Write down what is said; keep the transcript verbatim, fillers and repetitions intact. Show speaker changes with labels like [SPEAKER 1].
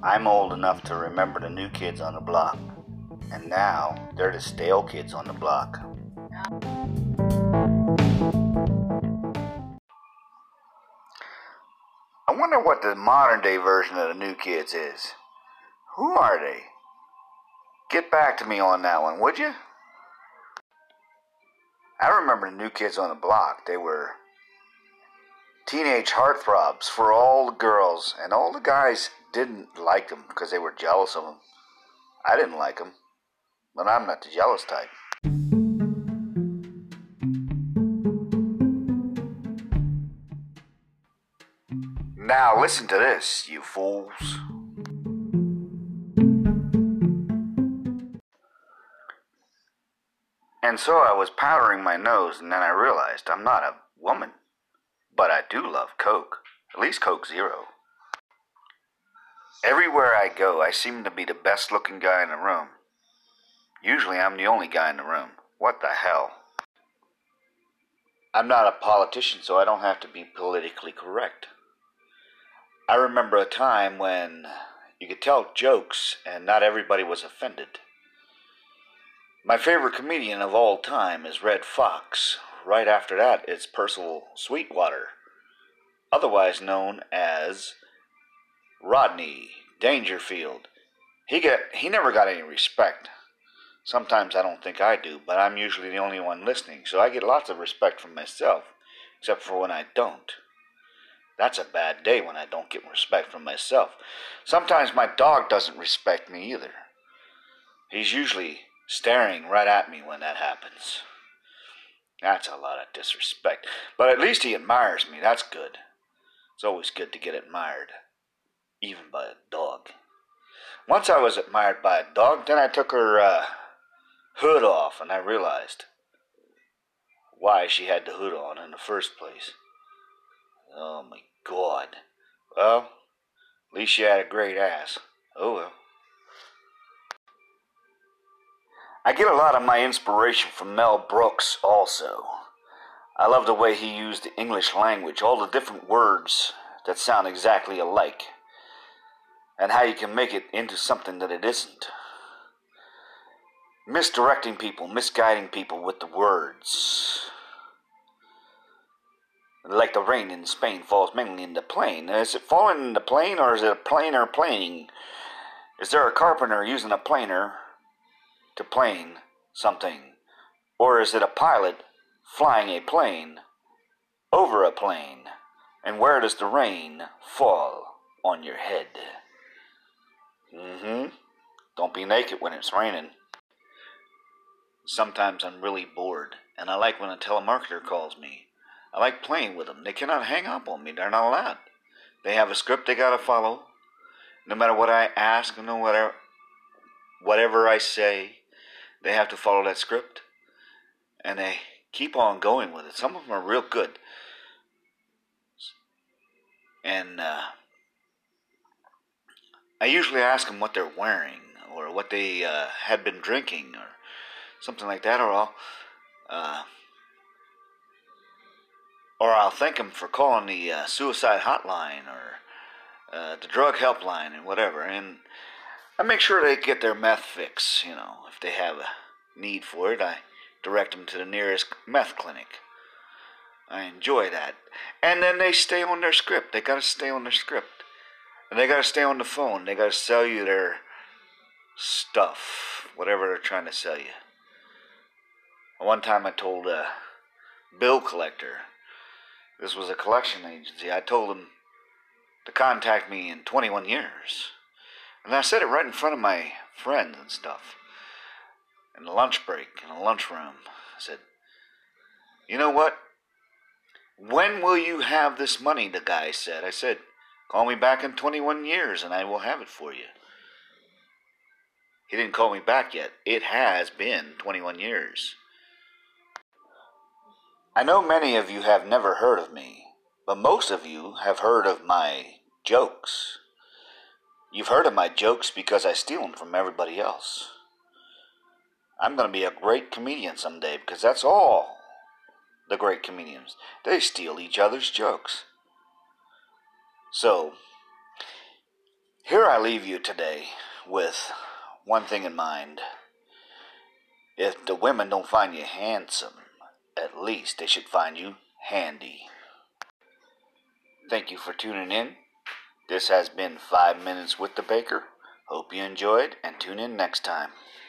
[SPEAKER 1] I'm old enough to remember the new kids on the block, and now they're the stale kids on the block. I wonder what the modern day version of the new kids is. Who are they? Get back to me on that one, would you? I remember the new kids on the block. They were teenage heartthrobs for all the girls, and all the guys didn't like them because they were jealous of them. I didn't like them, but I'm not the jealous type. Now listen to this, you fools. And so I was powdering my nose, and then I realized I'm not a woman. But I do love Coke. At least Coke Zero. Everywhere I go, I seem to be the best looking guy in the room. Usually I'm the only guy in the room. What the hell? I'm not a politician, so I don't have to be politically correct. I remember a time when you could tell jokes and not everybody was offended. My favorite comedian of all time is Red Fox. Right after that, it's Percival Sweetwater, otherwise known as Rodney Dangerfield. He get he never got any respect. Sometimes I don't think I do, but I'm usually the only one listening, so I get lots of respect from myself, except for when I don't. That's a bad day when I don't get respect from myself. Sometimes my dog doesn't respect me either. He's usually staring right at me when that happens. That's a lot of disrespect. But at least he admires me. That's good. It's always good to get admired. Even by a dog. Once I was admired by a dog, then I took her uh, hood off, and I realized why she had the hood on in the first place. Oh my God. Well, at least she had a great ass. Oh well. I get a lot of my inspiration from Mel Brooks also. I love the way he used the English language, all the different words that sound exactly alike, and how you can make it into something that it isn't. Misdirecting people, misguiding people with the words. Like the rain in Spain falls mainly in the plain. Is it falling in the plain, or is it a planer planing? Is there a carpenter using a planer to plane something? Or is it a pilot flying a plane over a plane? And where does the rain fall? On your head. Mm-hmm. Don't be naked when it's raining. Sometimes I'm really bored, and I like when a telemarketer calls me. I like playing with them. They cannot hang up on me. They're not allowed. They have a script they gotta follow. No matter what I ask, no matter whatever I say, they have to follow that script, and they keep on going with it. Some of them are real good. And uh, I usually ask them what they're wearing, or what they uh, had been drinking, or something like that, or I'll, uh, or I'll thank them for calling the uh, suicide hotline, or uh, the drug helpline, and whatever. And I make sure they get their meth fix, you know. If they have a need for it, I direct them to the nearest meth clinic. I enjoy that. And then they stay on their script. They gotta stay on their script. And they gotta stay on the phone. They gotta sell you their stuff, whatever they're trying to sell you. One time I told a bill collector, this was a collection agency, I told them to contact me in twenty-one years. And I said it right in front of my friends and stuff. In the lunch break, in the lunchroom. I said, you know what? When will you have this money, the guy said. I said, call me back in twenty-one years and I will have it for you. He didn't call me back yet. It has been twenty-one years. I know many of you have never heard of me, but most of you have heard of my jokes. You've heard of my jokes because I steal them from everybody else. I'm going to be a great comedian someday because that's all the great comedians. They steal each other's jokes. So, here Sir, I leave you today with one thing in mind. If the women don't find you handsome, at least they should find you handy. Thank you for tuning in. This has been Five Minutes with the Baker. Hope you enjoyed, and tune in next time.